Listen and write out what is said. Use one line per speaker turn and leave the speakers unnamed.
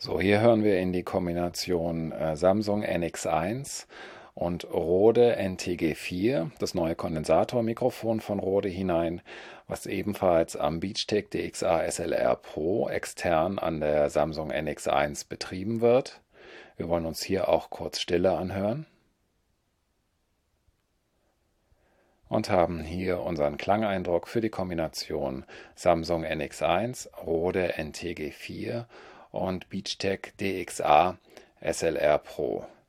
So, hier hören wir in die Kombination Samsung NX1 und Rode NTG4, das neue Kondensatormikrofon von Rode hinein, was ebenfalls am Beachtek DXA SLR Pro extern an der Samsung NX1 betrieben wird. Wir wollen uns hier auch kurz Stille anhören und haben hier unseren Klangeindruck für die Kombination Samsung NX1, Rode NTG4 und Beachtek DXA SLR Pro.